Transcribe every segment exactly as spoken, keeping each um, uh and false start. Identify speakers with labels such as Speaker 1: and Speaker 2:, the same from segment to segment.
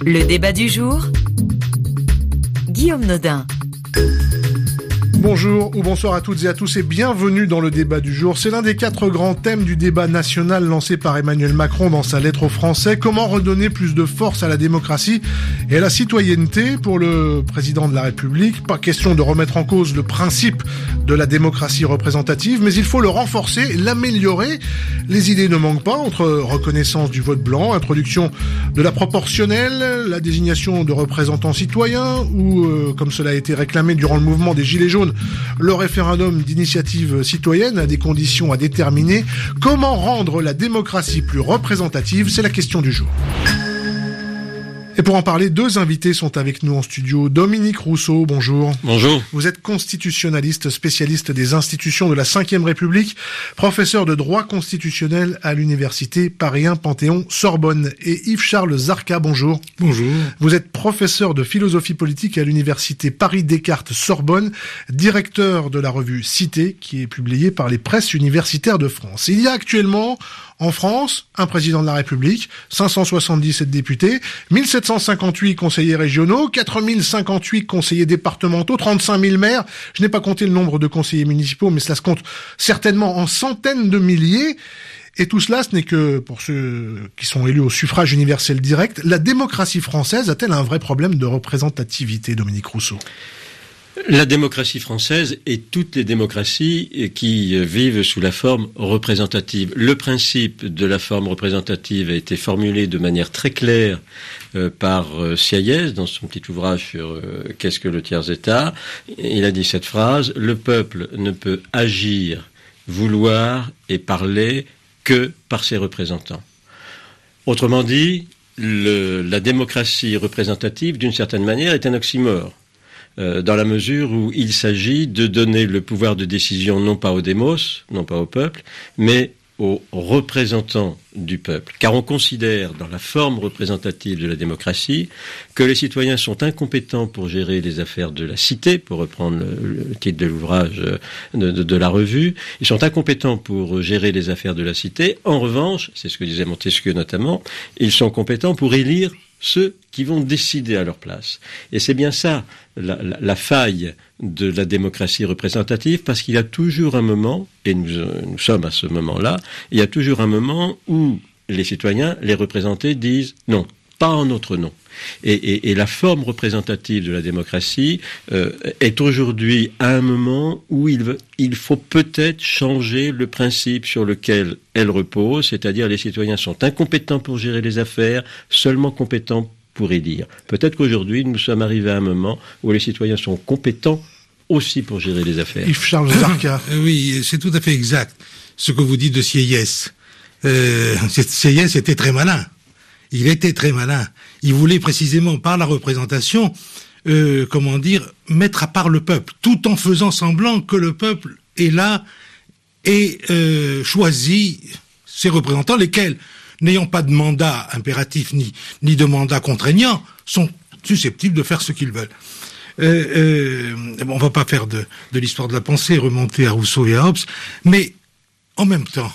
Speaker 1: Le débat du jour, Guillaume Nodin.
Speaker 2: Bonjour ou bonsoir à toutes et à tous et bienvenue dans le débat du jour. C'est l'un des quatre grands thèmes du débat national lancé par Emmanuel Macron dans sa lettre aux Français. Comment redonner plus de force à la démocratie et à la citoyenneté pour le président de la République? Pas question de remettre en cause le principe de la démocratie représentative, mais il faut le renforcer, l'améliorer. Les idées ne manquent pas entre reconnaissance du vote blanc, introduction de la proportionnelle, la désignation de représentants citoyens ou, euh, comme cela a été réclamé durant le mouvement des Gilets jaunes, le référendum d'initiative citoyenne à des conditions à déterminer. Comment rendre la démocratie plus représentative? C'est la question du jour. Et pour en parler, deux invités sont avec nous en studio. Dominique Rousseau, bonjour.
Speaker 3: Bonjour.
Speaker 2: Vous êtes constitutionnaliste, spécialiste des institutions de la cinquième République, professeur de droit constitutionnel à l'université Paris un Panthéon-Sorbonne. Et Yves-Charles Zarka, bonjour.
Speaker 4: Bonjour.
Speaker 2: Vous êtes professeur de philosophie politique à l'université Paris-Descartes-Sorbonne, directeur de la revue Cité, qui est publiée par les presses universitaires de France. Il y a actuellement en France, un président de la République, cinq cent soixante-dix-sept députés, mille sept cent cinquante-huit conseillers régionaux, quatre mille cinquante-huit conseillers départementaux, trente-cinq mille maires. Je n'ai pas compté le nombre de conseillers municipaux, mais cela se compte certainement en centaines de milliers. Et tout cela, ce n'est que pour ceux qui sont élus au suffrage universel direct. La démocratie française a-t-elle un vrai problème de représentativité, Dominique Rousseau ?
Speaker 3: La démocratie française et toutes les démocraties qui vivent sous la forme représentative. Le principe de la forme représentative a été formulé de manière très claire euh, par euh, Sieyès dans son petit ouvrage sur euh, qu'est-ce que le tiers-État. Il a dit cette phrase: le peuple ne peut agir, vouloir et parler que par ses représentants. Autrement dit, le, la démocratie représentative, d'une certaine manière, est un oxymore. Euh, dans la mesure où il s'agit de donner le pouvoir de décision non pas au démos, non pas au peuple, mais aux représentants du peuple. Car on considère, dans la forme représentative de la démocratie, que les citoyens sont incompétents pour gérer les affaires de la cité, pour reprendre le, le titre de l'ouvrage de, de, de la revue. Ils sont incompétents pour gérer les affaires de la cité. En revanche, c'est ce que disait Montesquieu notamment, ils sont compétents pour élire ceux qui vont décider à leur place. Et c'est bien ça, la, la, la faille de la démocratie représentative, parce qu'il y a toujours un moment, et nous, nous sommes à ce moment-là, il y a toujours un moment où les citoyens, les représentés, disent non, pas en notre nom. Et, et, et la forme représentative de la démocratie euh, est aujourd'hui à un moment où il, veut, il faut peut-être changer le principe sur lequel elle repose, c'est-à-dire les citoyens sont incompétents pour gérer les affaires, seulement compétents pour élire. Peut-être qu'aujourd'hui, nous sommes arrivés à un moment où les citoyens sont compétents aussi pour gérer les affaires.
Speaker 2: Yves-Charles Zarka.
Speaker 4: Oui, c'est tout à fait exact ce que vous dites de Sieyès. Euh, Sieyès était très malin. Il était très malin. Il voulait précisément, par la représentation, euh, comment dire, mettre à part le peuple, tout en faisant semblant que le peuple est là et euh, choisit ses représentants, lesquels, n'ayant pas de mandat impératif ni, ni de mandat contraignant, sont susceptibles de faire ce qu'ils veulent. Euh, euh, on va pas faire de, de l'histoire de la pensée, remonter à Rousseau et à Hobbes, mais en même temps,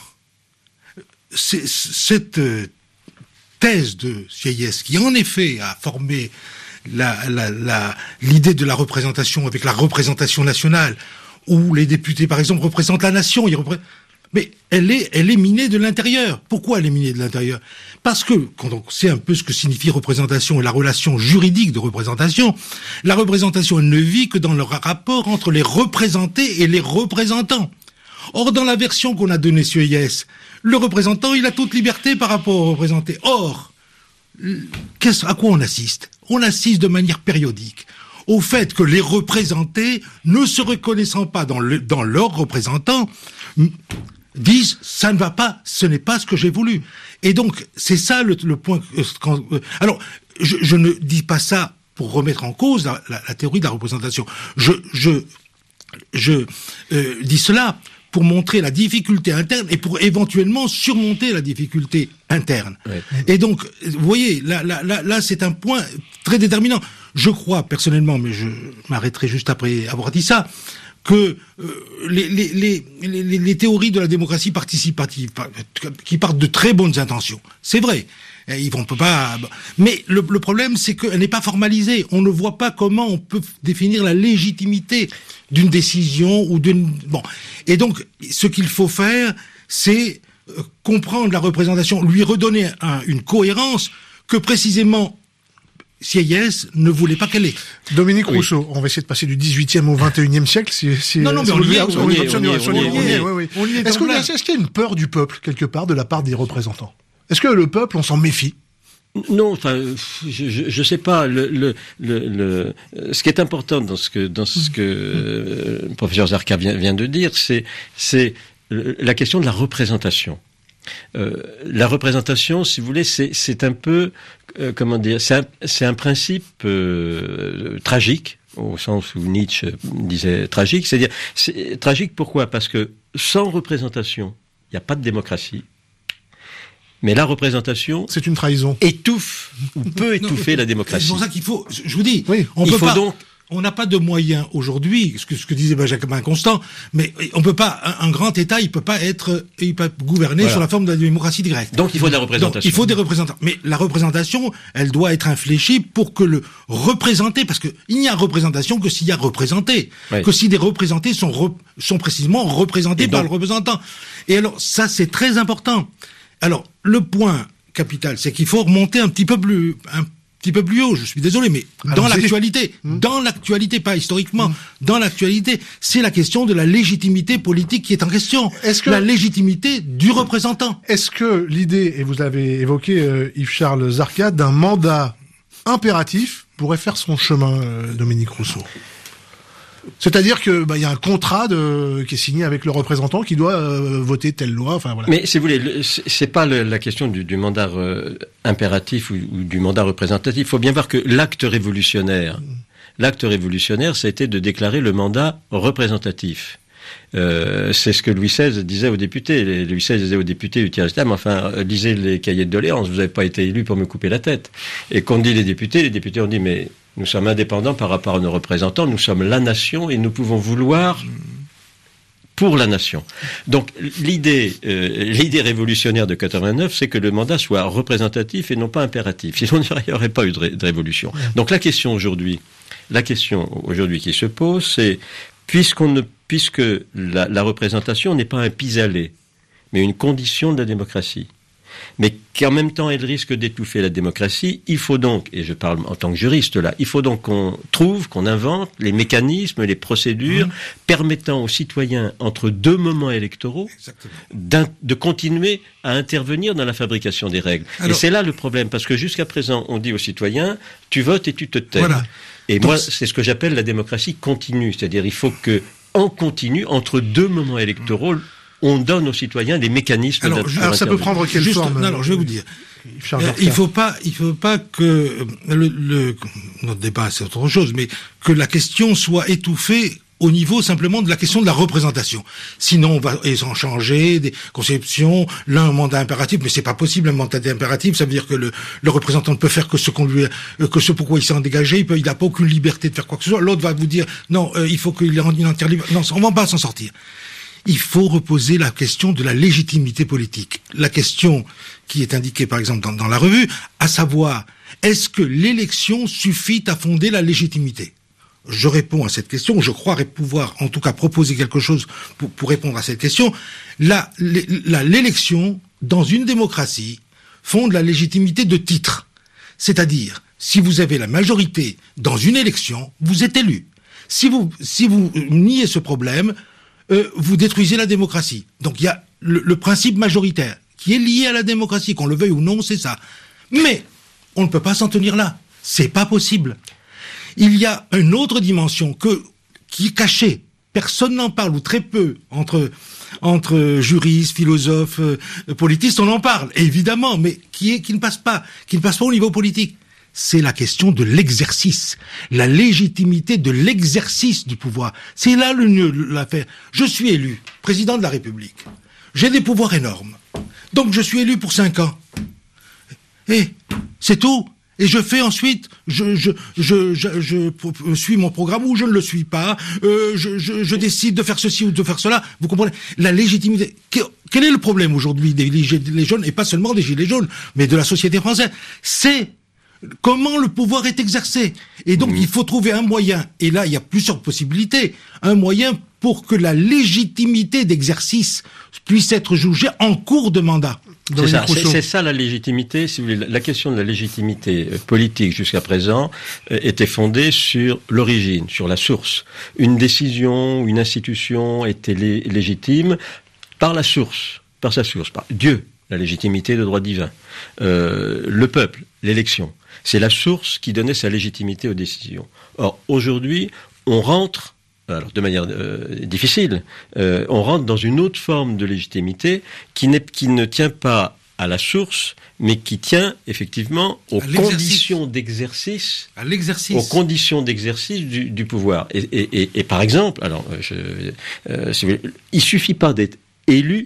Speaker 4: c'est, cette euh, thèse de Sieyès, qui en effet a formé la, la, la, l'idée de la représentation avec la représentation nationale, où les députés, par exemple, représentent la nation, ils repré... mais elle est, elle est minée de l'intérieur. Pourquoi elle est minée de l'intérieur? Parce que, quand on sait un peu ce que signifie représentation et la relation juridique de représentation, la représentation, elle ne vit que dans le rapport entre les représentés et les représentants. Or, dans la version qu'on a donnée Sieyès, le représentant, il a toute liberté par rapport au représenté. Or, qu'est-ce, à quoi on assiste? On assiste de manière périodique au fait que les représentés, ne se reconnaissant pas dans, le, dans leurs représentants, disent « ça ne va pas, ce n'est pas ce que j'ai voulu ». Et donc, c'est ça le, le point... Quand, euh, alors, je, je ne dis pas ça pour remettre en cause la, la, la théorie de la représentation. Je, je, je euh, dis cela pour montrer la difficulté interne et pour éventuellement surmonter la difficulté interne. Ouais. Et donc, vous voyez, là, là, là, là, c'est un point très déterminant. Je crois personnellement, mais je m'arrêterai juste après avoir dit ça, que euh, les, les, les, les, les théories de la démocratie participative, qui partent de très bonnes intentions, c'est vrai, Ils vont peut pas. Mais le, le problème, c'est qu'elle n'est pas formalisée. On ne voit pas comment on peut définir la légitimité d'une décision ou d'une. Bon. Et donc, ce qu'il faut faire, c'est comprendre la représentation, lui redonner un, une cohérence que précisément Sieyès ne voulait pas qu'elle ait.
Speaker 2: Dominique oui. Rousseau, on va essayer de passer du dix-huitième au vingt et unième siècle. Si, si,
Speaker 4: non, non, mais
Speaker 2: si
Speaker 4: on y est,
Speaker 2: on y est, on y est, on y est, on y est. Est-ce qu'il y a, est-ce qu'il y a une peur du peuple, quelque part, de la part des représentants? Est-ce que le peuple, on s'en méfie?
Speaker 3: Non, enfin, je, je, je sais pas. Le, le, le, le, ce qui est important dans ce que, dans ce que euh, le professeur Zarka vient, vient de dire, c'est, c'est la question de la représentation. Euh, la représentation, si vous voulez, c'est, c'est un peu, euh, comment dire, c'est un, c'est un principe euh, tragique, au sens où Nietzsche disait tragique, c'est-à-dire, c'est tragique pourquoi? Parce que sans représentation, il n'y a pas de démocratie. Mais la représentation,
Speaker 2: c'est une trahison,
Speaker 3: étouffe ou peut étouffer non, la démocratie.
Speaker 4: C'est pour ça qu'il faut, je vous dis,
Speaker 2: oui,
Speaker 4: on
Speaker 3: il
Speaker 4: peut
Speaker 3: faut
Speaker 4: pas,
Speaker 3: donc.
Speaker 4: On n'a pas de moyens aujourd'hui, ce que, ce que disait Benjamin Constant, mais on peut pas, un, un grand État, il peut pas être, il peut gouverner voilà. sur la forme de la démocratie directe.
Speaker 3: Donc il faut de la représentation.
Speaker 4: Donc, il faut des représentants. Mais la représentation, elle doit être infléchie pour que le représenté, parce que il n'y a représentation que s'il y a représenté, oui. que si des représentés sont, re, sont précisément représentés donc, par le représentant. Et alors, ça, c'est très important. Alors, le point capital, c'est qu'il faut remonter un petit peu plus, un petit peu plus haut, je suis désolé, mais alors dans l'actualité, mmh. dans l'actualité, pas historiquement, mmh. dans l'actualité, c'est la question de la légitimité politique qui est en question. Est-ce que la légitimité du représentant?
Speaker 2: Est-ce que l'idée, et vous l'avez évoqué, euh, Yves-Charles Zarka, d'un mandat impératif pourrait faire son chemin, euh, Dominique Rousseau? C'est-à-dire que bah il y a un contrat de qui est signé avec le représentant qui doit euh, voter telle loi. Enfin voilà.
Speaker 3: Mais si vous voulez, le, c'est pas le, la question du, du mandat euh, impératif ou, ou du mandat représentatif. Il faut bien voir que l'acte révolutionnaire, mmh. l'acte révolutionnaire, ça a été de déclarer le mandat représentatif. Euh, c'est ce que Louis seize disait aux députés. Louis seize disait aux députés du tiers-état, mais enfin, lisez les cahiers de doléances, vous n'avez pas été élu pour me couper la tête. Et qu'on dit les députés, les députés ont dit, mais nous sommes indépendants par rapport à nos représentants, nous sommes la nation et nous pouvons vouloir pour la nation. Donc l'idée, euh, l'idée révolutionnaire de quatre-vingt-neuf, c'est que le mandat soit représentatif et non pas impératif. Sinon, il n'y aurait pas eu de, ré, de révolution. Donc la question aujourd'hui, la question aujourd'hui qui se pose, c'est puisqu'on ne, puisque la, la représentation n'est pas un pis-aller, mais une condition de la démocratie, mais qu'en même temps elle risque d'étouffer la démocratie, il faut donc, et je parle en tant que juriste là, il faut donc qu'on trouve, qu'on invente les mécanismes, les procédures mmh. permettant aux citoyens, entre deux moments électoraux, de continuer à intervenir dans la fabrication des règles. Alors, et c'est là le problème, parce que jusqu'à présent, on dit aux citoyens, tu votes et tu te tais. Voilà. Et donc, moi, c'est ce que j'appelle la démocratie continue, c'est-à-dire il faut que, en continu, entre deux moments électoraux, on donne aux citoyens des mécanismes.
Speaker 2: Alors, alors ça peut prendre quelle
Speaker 4: Juste,
Speaker 2: forme?
Speaker 4: Non, alors, je vais vous dire. Euh, il faut pas, il faut pas que le, le notre débat c'est autre chose, mais que la question soit étouffée au niveau simplement de la question de la représentation. Sinon, on va en changer des conceptions. L'un un mandat impératif, mais c'est pas possible un mandat impératif. Ça veut dire que le, le représentant ne peut faire que ce qu'on lui, que ce pourquoi il s'est engagé. Il peut, il n'a pas aucune liberté de faire quoi que ce soit. L'autre va vous dire non, euh, il faut qu'il ait une entière liberté. Non, on va pas s'en sortir. Il faut reposer la question de la légitimité politique. La question qui est indiquée, par exemple, dans, dans la revue, à savoir, est-ce que l'élection suffit à fonder la légitimité? Je réponds à cette question, je crois pouvoir, en tout cas, proposer quelque chose pour, pour répondre à cette question. La, la, l'élection, dans une démocratie, fonde la légitimité de titre. C'est-à-dire, si vous avez la majorité dans une élection, vous êtes élu. Si vous, si vous niez ce problème, Euh, vous détruisez la démocratie. Donc il y a le, le principe majoritaire qui est lié à la démocratie, qu'on le veuille ou non, c'est ça. Mais on ne peut pas s'en tenir là. C'est pas possible. Il y a une autre dimension que qui est cachée. Personne n'en parle ou très peu entre entre juristes, philosophes, euh, politistes. On en parle évidemment, mais qui est qui ne passe pas, qui ne passe pas au niveau politique. C'est la question de l'exercice, la légitimité de l'exercice du pouvoir. C'est là le nœud de l'affaire. Je suis élu président de la République. J'ai des pouvoirs énormes. Donc je suis élu pour cinq ans. Et c'est tout. et je fais ensuite, je je je je, je, je suis mon programme ou je ne le suis pas. Euh, je, je je décide de faire ceci ou de faire cela. Vous comprenez la légitimité. Quel est le problème aujourd'hui des gilets jaunes, et pas seulement des gilets jaunes, mais de la société française? C'est comment le pouvoir est exercé. Et donc, mmh. il faut trouver un moyen, et là, il y a plusieurs possibilités, un moyen pour que la légitimité d'exercice puisse être jugée en cours de mandat.
Speaker 3: C'est ça, c'est, c'est ça la légitimité. Si vous voulez, la question de la légitimité politique jusqu'à présent euh, était fondée sur l'origine, sur la source. Une décision, une institution était lé- légitime par la source, par sa source, par Dieu, la légitimité de droit divin, euh, le peuple, l'élection. C'est la source qui donnait sa légitimité aux décisions. Or, aujourd'hui, on rentre, alors de manière euh, difficile, euh, on rentre dans une autre forme de légitimité qui, n'est, qui ne tient pas à la source, mais qui tient effectivement aux conditions d'exercice,
Speaker 4: à l'exercice,
Speaker 3: aux conditions d'exercice du, du pouvoir. Et, et, et, et par exemple, alors, je, euh, si vous voulez, il suffit pas d'être élu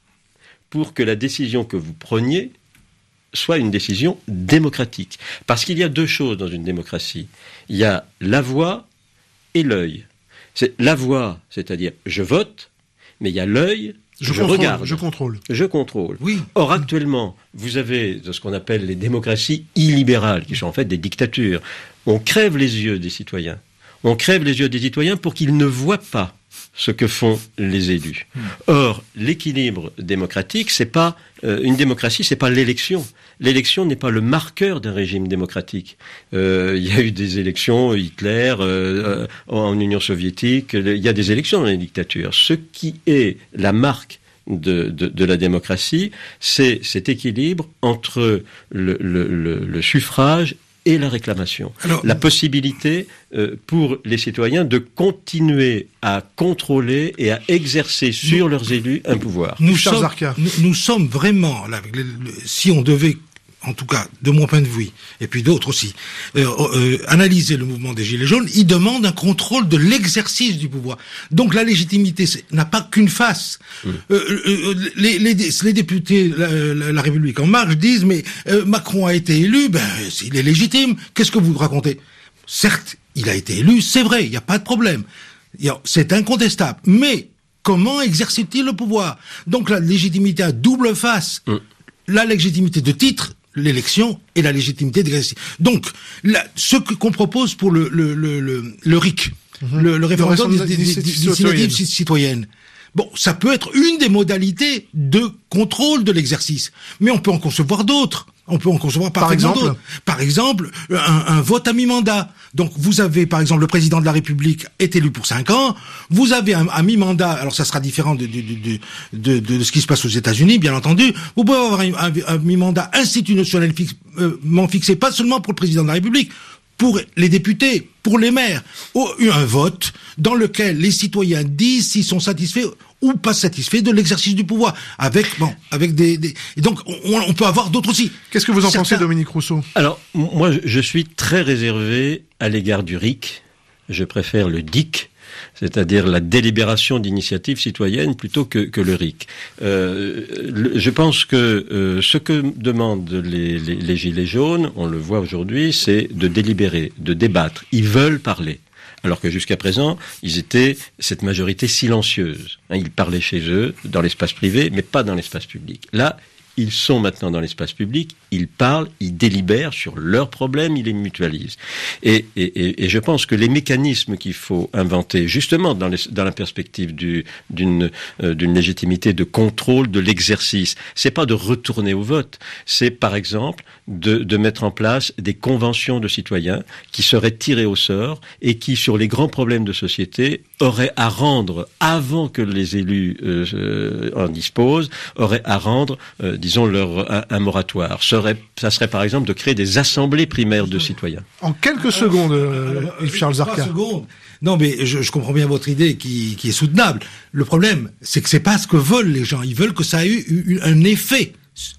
Speaker 3: pour que la décision que vous preniez soit une décision démocratique. Parce qu'il y a deux choses dans une démocratie. Il y a la voix et l'œil. C'est la voix, c'est-à-dire je vote, mais il y a l'œil, je, je
Speaker 2: contrôle,
Speaker 3: regarde.
Speaker 2: Je contrôle.
Speaker 3: Je contrôle.
Speaker 4: Oui.
Speaker 3: Or, actuellement, vous avez ce qu'on appelle les démocraties illibérales, qui sont en fait des dictatures. On crève les yeux des citoyens. On crève les yeux des citoyens pour qu'ils ne voient pas ce que font les élus. Or, l'équilibre démocratique, c'est pas euh, une démocratie, c'est pas l'élection. L'élection n'est pas le marqueur d'un régime démocratique. Euh, il y a eu des élections, Hitler, euh, en Union soviétique, il y a des élections dans les dictatures. Ce qui est la marque de, de, de la démocratie, c'est cet équilibre entre le, le, le, le suffrage et la réclamation. Alors, la possibilité euh, pour les citoyens de continuer à contrôler et à exercer sur nous, leurs élus un pouvoir.
Speaker 4: Nous, sommes, nous, nous sommes vraiment, là, le, le, si on devait, en tout cas, de mon point de vue, et puis d'autres aussi, euh, euh, analyser le mouvement des Gilets jaunes, il demande un contrôle de l'exercice du pouvoir. Donc la légitimité n'a pas qu'une face. Mmh. Euh, euh, les, les, les députés, la, la, la République en marche disent, mais euh, Macron a été élu, ben il est légitime. Qu'est-ce que vous racontez? Certes, il a été élu, c'est vrai, il n'y a pas de problème. C'est incontestable. Mais comment exerce-t-il le pouvoir? Donc la légitimité a double face. Mmh. La légitimité de titre, l'élection, et la légitimité d'exercice. Donc, là, ce que, qu'on propose pour le, le, le, le, le R I C, mmh. le, le référendum d'initiative citoyenne, bon, ça peut être une des modalités de contrôle de l'exercice. Mais on peut en concevoir d'autres. On peut en concevoir par exemple d'autres. Par exemple, un, un vote à mi-mandat. Donc, vous avez, par exemple, le président de la République est élu pour cinq ans. Vous avez un, un mi-mandat. Alors, ça sera différent de, de, de, de, de, de ce qui se passe aux États-Unis, bien entendu. Vous pouvez avoir un, un, un mi-mandat institutionnellement fixé, pas seulement pour le président de la République, pour les députés, pour les maires. Un vote dans lequel les citoyens disent s'ils sont satisfaits ou pas satisfaits de l'exercice du pouvoir, avec bon, avec des, des... Et donc on, on peut avoir d'autres aussi.
Speaker 2: Qu'est-ce que vous en Certains... pensez, Dominique Rousseau?
Speaker 3: Alors moi, je suis très réservé à l'égard du R I C. Je préfère le D I C, c'est-à-dire la délibération d'initiative citoyenne, plutôt que, que le R I C. Euh, le, je pense que euh, ce que demandent les, les, les Gilets jaunes, on le voit aujourd'hui, c'est de délibérer, de débattre. Ils veulent parler. Alors que jusqu'à présent, ils étaient cette majorité silencieuse. Hein, ils parlaient chez eux, dans l'espace privé, mais pas dans l'espace public. Là, ils sont maintenant dans l'espace public, ils parlent, ils délibèrent sur leurs problèmes, ils les mutualisent. Et, et, et, et je pense que les mécanismes qu'il faut inventer, justement dans, les, dans la perspective du, d'une, euh, d'une légitimité de contrôle de l'exercice, c'est pas de retourner au vote, c'est par exemple de, de mettre en place des conventions de citoyens qui seraient tirées au sort et qui, sur les grands problèmes de société, auraient à rendre, avant que les élus euh, euh, en disposent, auraient à rendre euh, disons, leur, un, un moratoire. Serait, ça serait par exemple de créer des assemblées primaires de citoyens.
Speaker 2: En quelques secondes, euh, Yves-Charles Zarka.
Speaker 4: Non, mais je, je comprends bien votre idée qui, qui est soutenable. Le problème, c'est que c'est pas ce que veulent les gens. Ils veulent que ça ait eu un effet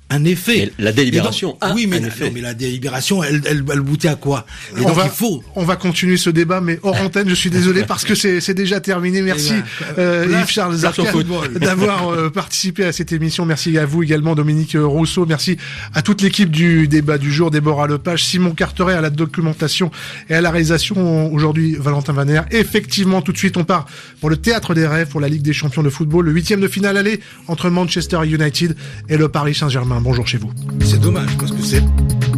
Speaker 4: un effet.
Speaker 3: Mais la délibération
Speaker 4: donc,
Speaker 3: a
Speaker 4: oui, mais
Speaker 3: un
Speaker 4: la,
Speaker 3: effet.
Speaker 4: Non, mais la délibération, elle, elle, elle boutait à quoi? Et
Speaker 2: on
Speaker 4: donc
Speaker 2: va,
Speaker 4: il faut.
Speaker 2: On va continuer ce débat, mais hors antenne, je suis désolé parce que c'est, c'est déjà terminé. Merci euh,
Speaker 4: là,
Speaker 2: Yves-Charles Zarka d'avoir euh, participé à cette émission. Merci à vous également, Dominique Rousseau. Merci à toute l'équipe du débat du jour, Déborah Lepage, Simon Carteret à la documentation et à la réalisation. Aujourd'hui, Valentin Vaner. Effectivement, tout de suite, on part pour le Théâtre des Rêves, pour la Ligue des Champions de football, le huitième de finale aller entre Manchester United et le Paris Saint-Germain. Bonjour chez vous.
Speaker 4: C'est dommage parce que c'est